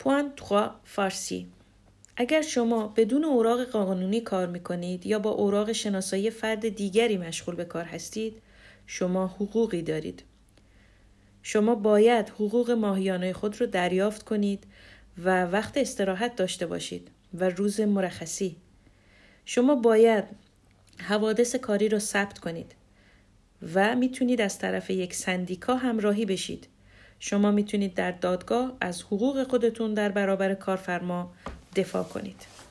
پوان 3 فارسی. اگر شما بدون اوراق قانونی کار میکنید یا با اوراق شناسایی فرد دیگری مشغول به کار هستید، شما حقوقی دارید. شما باید حقوق ماهیانه خود رو دریافت کنید و وقت استراحت داشته باشید و روز مرخصی. شما باید حوادث کاری رو ثبت کنید و میتونید از طرف یک سندیکا همراهی بشید. شما میتونید در دادگاه از حقوق خودتون در برابر کارفرما دفاع کنید.